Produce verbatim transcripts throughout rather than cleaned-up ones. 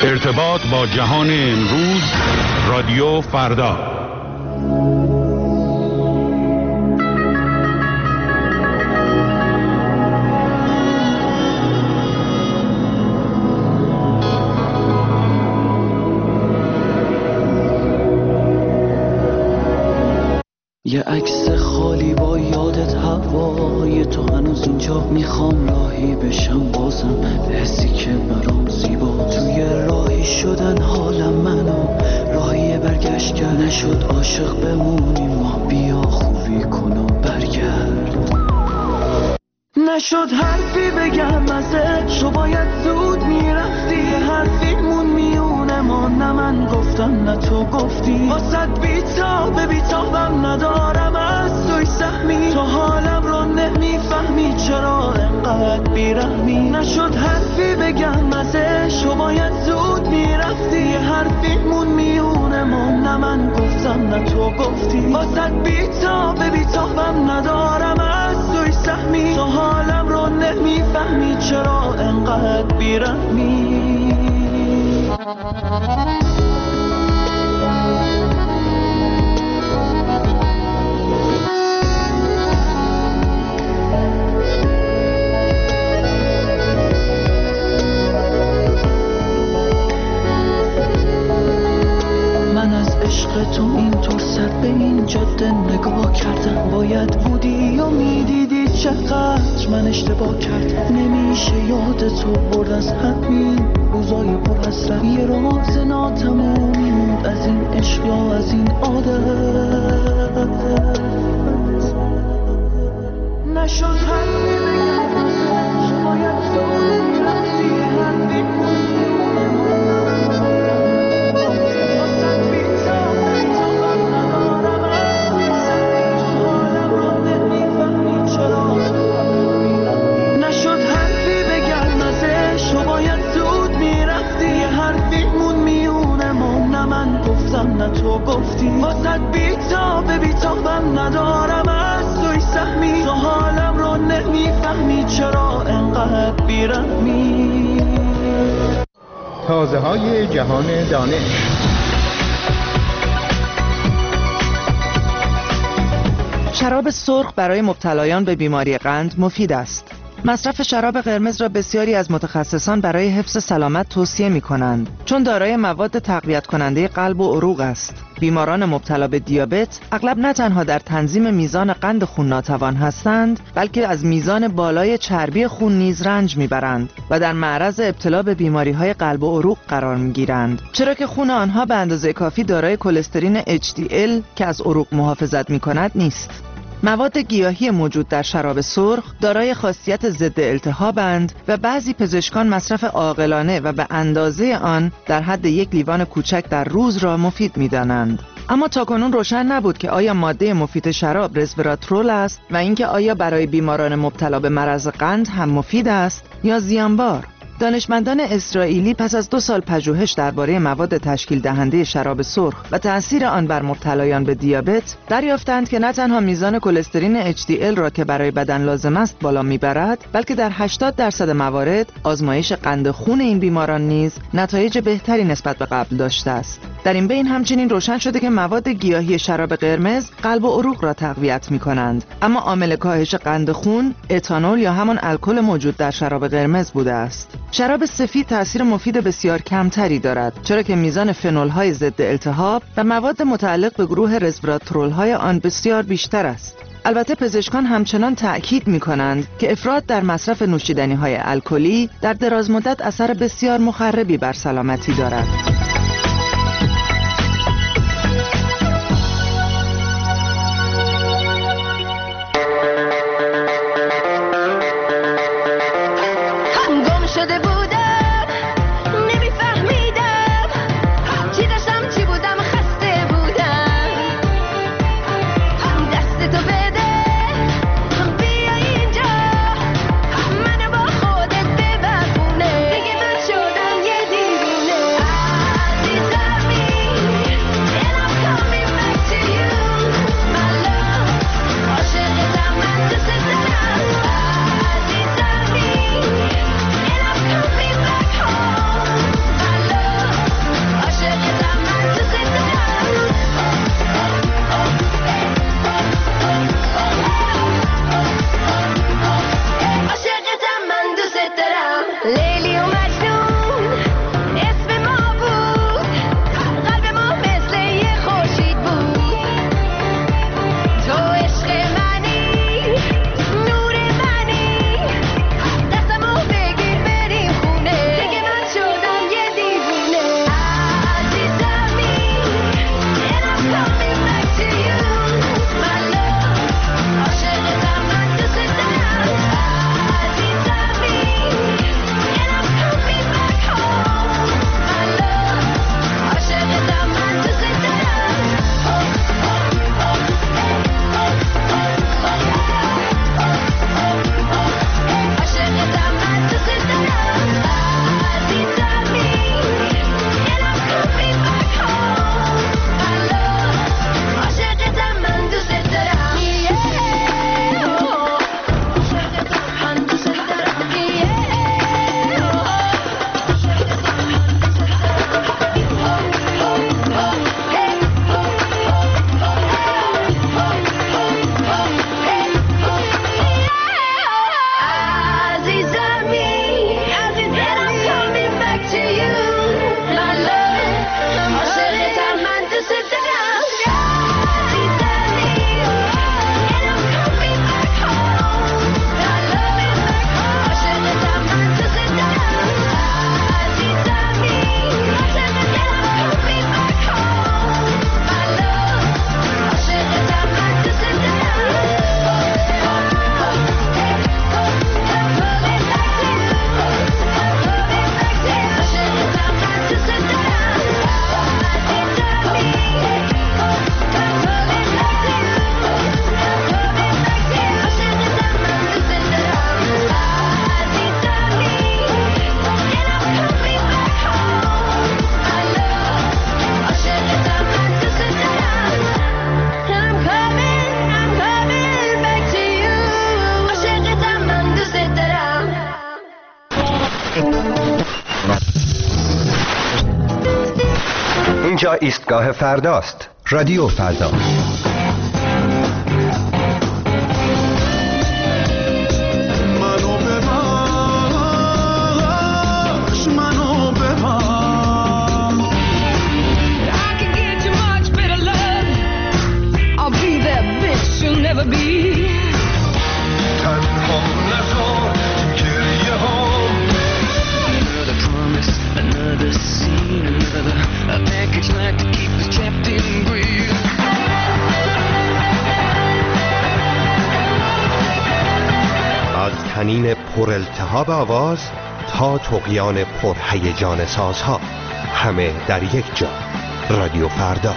ارتباط با جهان امروز، رادیو فردا. یه عکس خالی با یادت هوای تو، هنوز اینجا میخوام راهی بشم بازم به حسی که برام زیبا. توی راهی شدن حالم منو راهی برگشت کرد، نشد عاشق بمونیم ما، بیا خوبی کن و برگرد. نشد حرفی بگم ازت، تو باید زود میرفتی، یه حرفیمون میونه ما، نه من گفتم نه تو گفتی. واسد بیتاب بیتابم ندارم از توی سهمی، تو حالم رو نمیفهمی چرا انقدر بیرحمی. نشد حرفی بگم ازش، تو باید زود میرفتی، یه حرفیمون میونه ما، نه من گفتم نه تو گفتی. واسد بیتاب بیتابم ندارم از توی سهمی، تو حالم رو نمیفهمی چرا انقدر بیرحمی. من از عشق تو اینطور سر به این جاده نگاه کردم، باید بودی و میدیدی چقدر من اشتباه کردم. نمیشه یاد تو برد از همین روزای پر حسرت، یه راز ناتمومی موند از این عشق یا از این عادت. نشد حرفی بگم ازش، باید زود میرفتی، حرفی نه تو گفتی. واسد بیتاب بیتابم ندارم از توی سهمی، تو حالم رو نمیفهمی چرا انقدر بیرحمی. تازه های جهان دانش. شراب سرخ برای مبتلایان به بیماری قند مفید است. مصرف شراب قرمز را بسیاری از متخصصان برای حفظ سلامت توصیه می کنند، چون دارای مواد تقویت کننده قلب و عروق است. بیماران مبتلا به دیابت اغلب نه تنها در تنظیم میزان قند خون ناتوان هستند، بلکه از میزان بالای چربی خون نیز رنج میبرند و در معرض ابتلا به بیماری‌های قلب و عروق قرار میگیرند، چرا که خون آنها به اندازه کافی دارای کلسترین اچ دی ال که از عروق محافظت میکند نیست. مواد گیاهی موجود در شراب سرخ دارای خاصیت ضد التهابند و بعضی پزشکان مصرف عاقلانه و به اندازه آن در حد یک لیوان کوچک در روز را مفید می‌دانند. اما تاکنون روشن نبود که آیا ماده مفید شراب رزوراترول است و اینکه آیا برای بیماران مبتلا به مرض قند هم مفید است یا زیانبار. دانشمندان اسرائیلی پس از دو سال پژوهش درباره مواد تشکیل دهنده شراب سرخ و تأثیر آن بر مبتلایان به دیابت دریافتند که نه تنها میزان کلسترین اچ دی ال را که برای بدن لازم است بالا میبرد، بلکه در هشتاد درصد موارد آزمایش قند خون این بیماران نیز نتایج بهتری نسبت به قبل داشته است. در این بین همچنین روشن شده که مواد گیاهی شراب قرمز قلب و عروق را تقویت می‌کنند، اما عامل کاهش قند خون اتانول یا همان الکل موجود در شراب قرمز بوده است. شراب سفید تأثیر مفید بسیار کمتری دارد، چرا که میزان فنول‌های ضد التهاب و مواد متعلق به گروه رزوراترول‌های آن بسیار بیشتر است. البته پزشکان همچنان تأکید می‌کنند که افراط در مصرف نوشیدنی‌های الکلی در درازمدت اثر بسیار مخربی بر سلامتی دارد. دیگه من شدم یه دیوونه. اینجا ایستگاه فرداست. رادیو فردا. از طنین پر التهاب آواز تا طغیان پر هیجان سازها، همه در یک جا. رادیو فردا.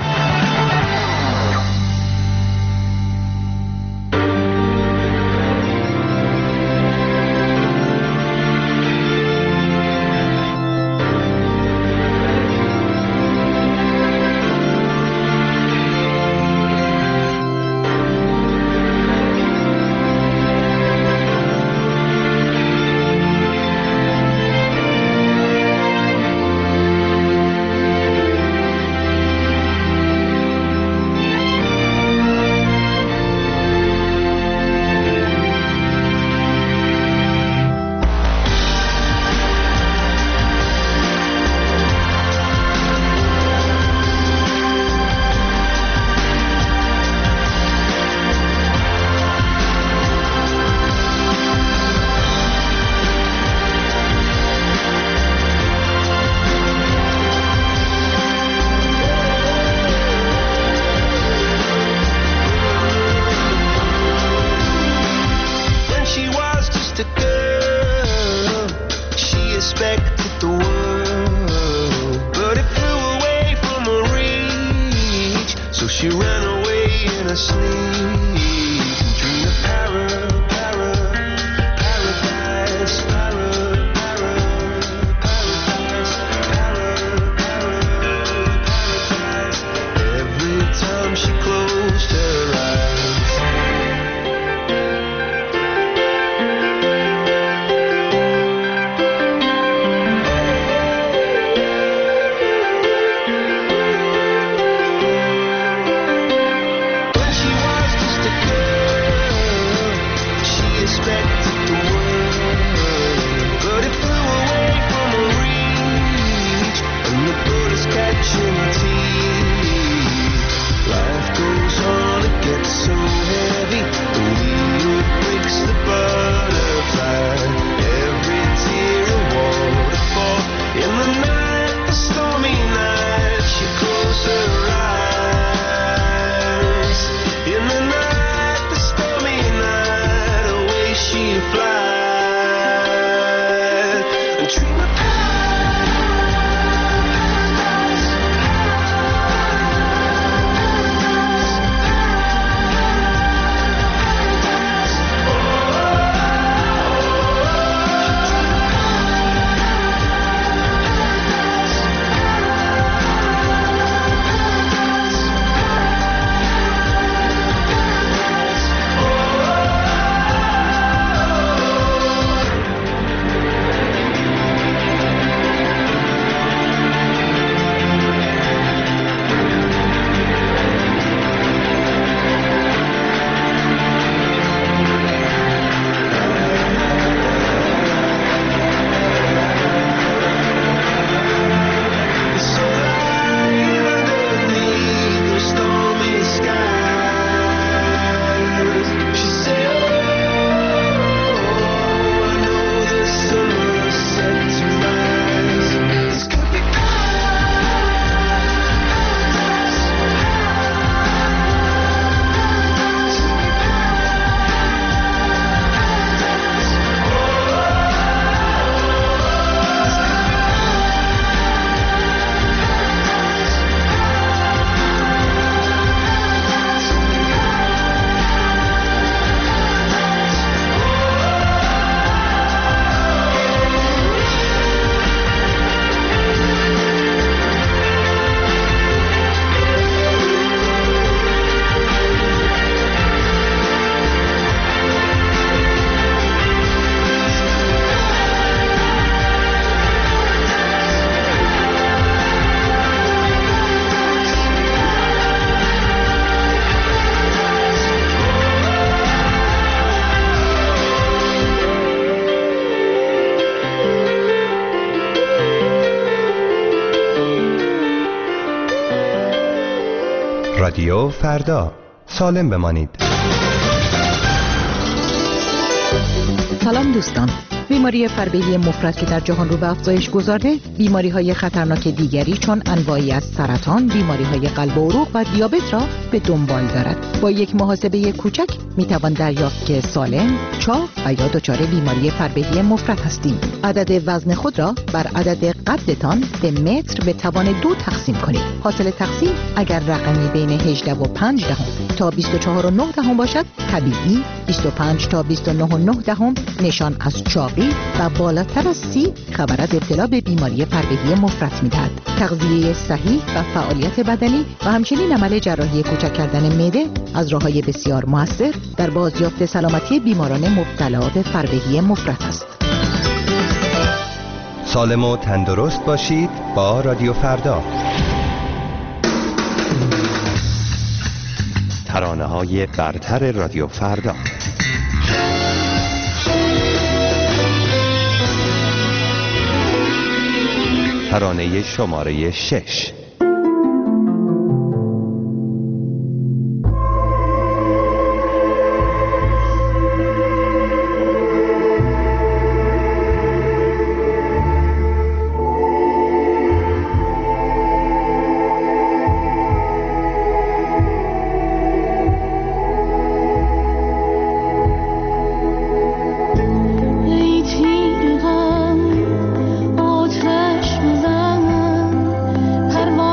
رادیو فردا، سالم بمانید. سلام دوستان. بیماری فربهی مفرط که در جهان رو به افزایش گذارده، بیماری‌های خطرناک دیگری چون انواعی از سرطان، بیماری‌های قلب و عروق و دیابت را به دنبال دارد. با یک محاسبه کوچک میتوان دریافت که سالم، چاق و یا دچار بیماری فربهی مفرط هستیم. عدد وزن خود را بر عدد قدتان به متر به توان دو تقسیم کنید. حاصل تقسیم اگر رقمی بین هجده و پنج دهم تا بیست و چهار و نه دهم باشد طبیعی، بیست و پنج تا بیست و نه و نه دهم نشان از چاقی و بالاتر از سی خبر از ابتلا به بیماری فربهی مفرط می‌دهد. تغذیه صحیح و فعالیت بدنی و همچنین عمل جراحی کوچک کردن معده از راه‌های بسیار مؤثر در بازیافت سلامتی بیماران مبتلا به فربهی مفرط است. سالم و تندرست باشید با رادیو فردا. ترانه‌های برتر رادیو فردا. ترانه شماره شش. پرواز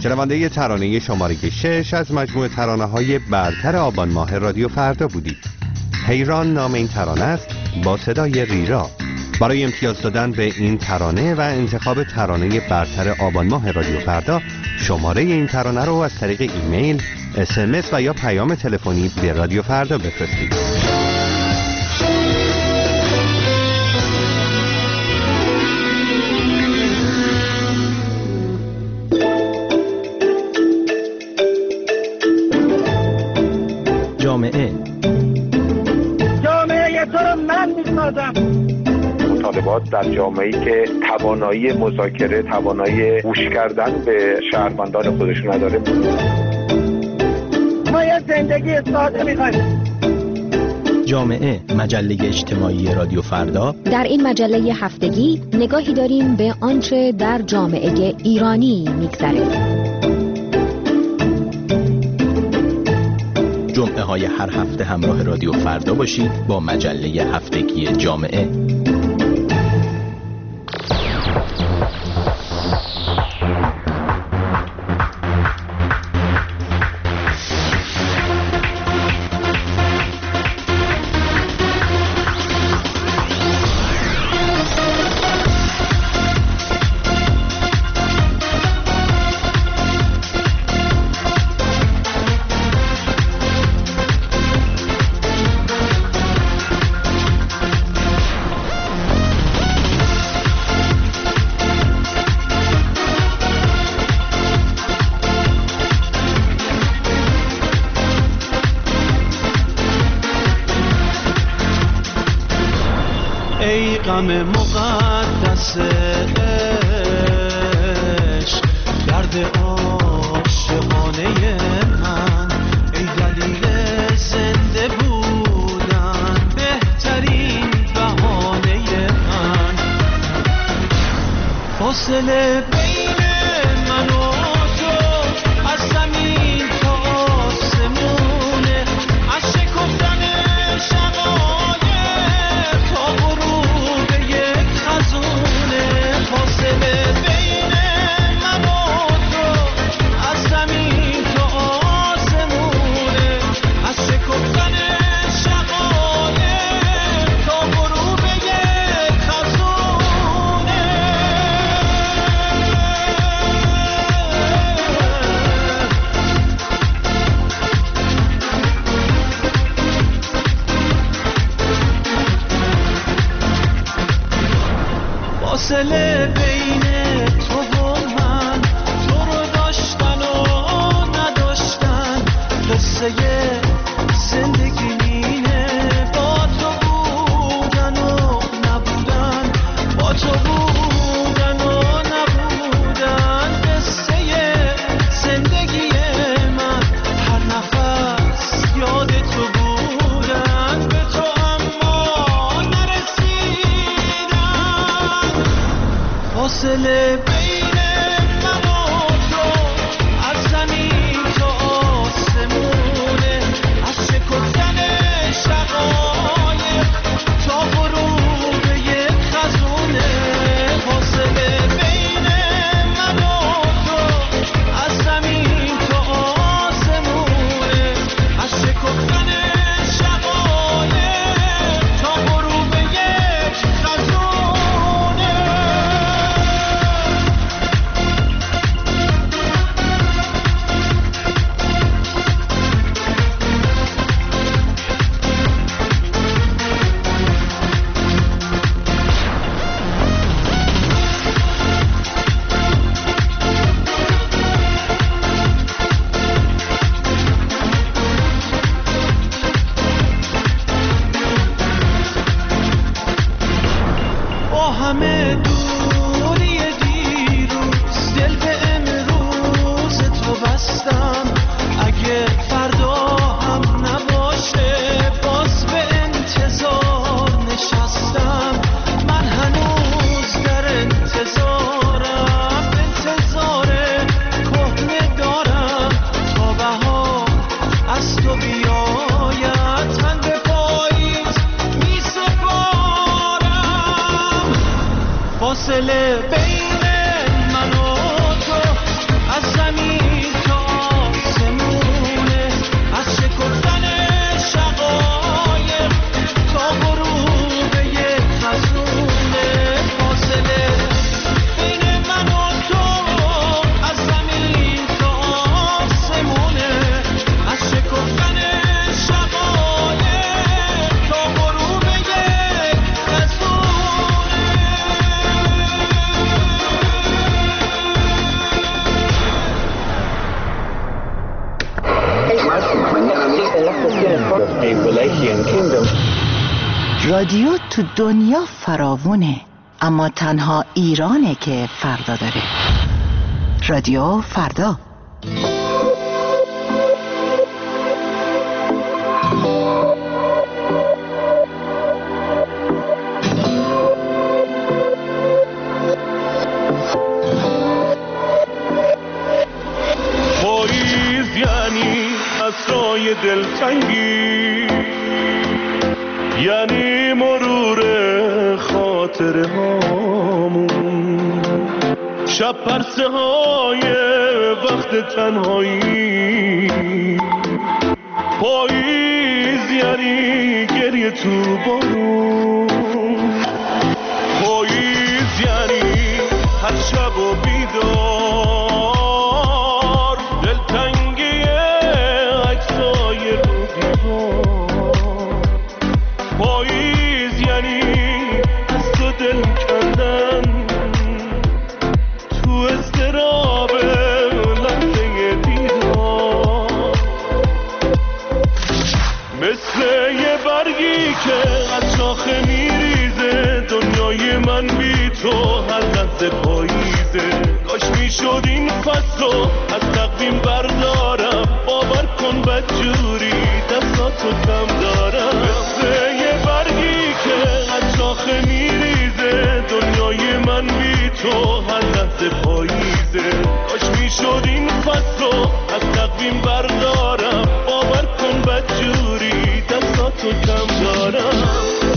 شنونده ترانه شماره شش از مجموعه ترانه‌های برتر آبان ماه رادیو فردا بودید. حیران نام این ترانه است با صدای ریرا. برای امتیاز دادن به این ترانه و انتخاب ترانه برتر آبان ماه رادیو فردا، شماره این ترانه رو از طریق ایمیل، اس ام اس و یا پیام تلفنی به رادیو فردا بفرستید. جامعه جامعه تو رو من میسازم. مطالبات در جامعه‌ای که توانایی مذاکره، توانایی گوش کردن به شهروندان خودشون نداره. ما یه زندگی ساده می‌خوایم. جامعه، مجله اجتماعی رادیو فردا. در این مجله هفتگی نگاهی داریم به آنچه در جامعه ایرانی می‌گذره. جمعه های هر هفته همراه رادیو فردا باشید با مجله هفتگی جامعه. غم مقدس عشق، درد عاشقانه من، ای دلیل زنده بودن، بهترین بهانه من. فاصله بین من و تو از زمین تا آسمونه، از شکفتن شقایق تا غروب یک خزونه. فاصله بین من و تو از زمین تا آسمونه، از شکفتن شقایق تا غروب یک خزونه. فاصله بین تو و من، تو رو داشتن و نداشتن، قصه زندگی اینه. با تو بودن و نبودن، با تو بودن و نبودن، قصه زندگی من. هر نفس یاد تو بودن، به تو اما نرسیدن. فاصله بین من و تو از زمین تا آسمونه، از شکفتن شقایق تا غروب یک خزونه. فاصله بین من و تو از زمین تا آسمونه، از شکفتن شقایق تا غروب یک خزونه. رادیو تو دنیا فراوونه، اما تنها ایرانه که فردا داره. رادیو فردا. پاییز یعنی عصای دلتنگی، یعنی مرور خاطره هامون، شب پرسه های وقت تنهایی. پاییز یعنی گریه تو بارون، پاییز یعنی هر شب و بیدار، دلتنگی عکسای رو دیوار. پاییز یعنی از تو دل کندن تو اضطراب لحظه دیدار، مثل یه برگی که از شاخه میریزه. دنیای من بی تو هر لحظه پاییزه. کاش میشد این فصل رو از تقویم بردارم، باور کن بدجوری دستاتو کم دارم. مثل یه برگی که از شاخه میریزه. دنیای من بی تو هر لحظه پاییزه. کاش میشد این فصل رو از تقویم بردارم، باور کن بدجوری دستاتو کم دارم.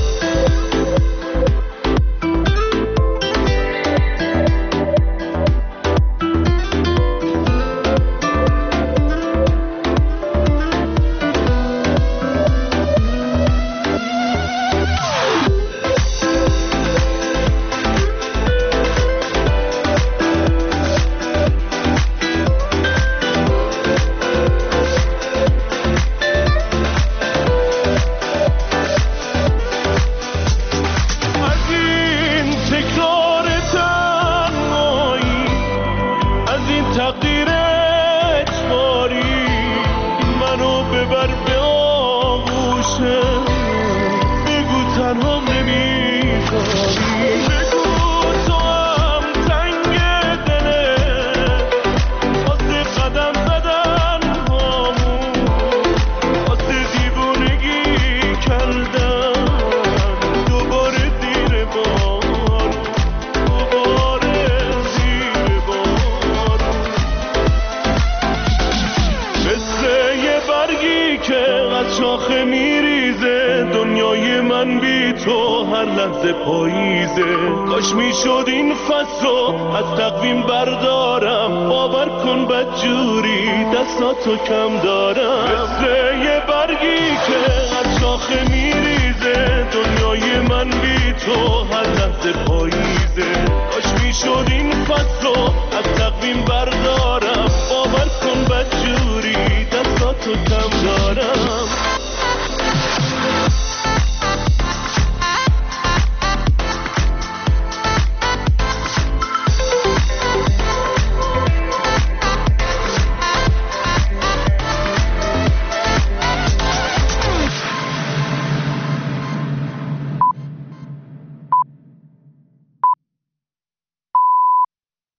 شاخه میریزه. دنیای من بی تو هر لحظه پاییزه. کاش میشد این فصل رو از تقویم بردارم، باور کن بدجوری دستاتو کم دارم. مثل یه برگی که از شاخه میریزه. دنیای من بی تو هر لحظه پاییزه. کاش میشد این فصل رو از تقویم بردارم،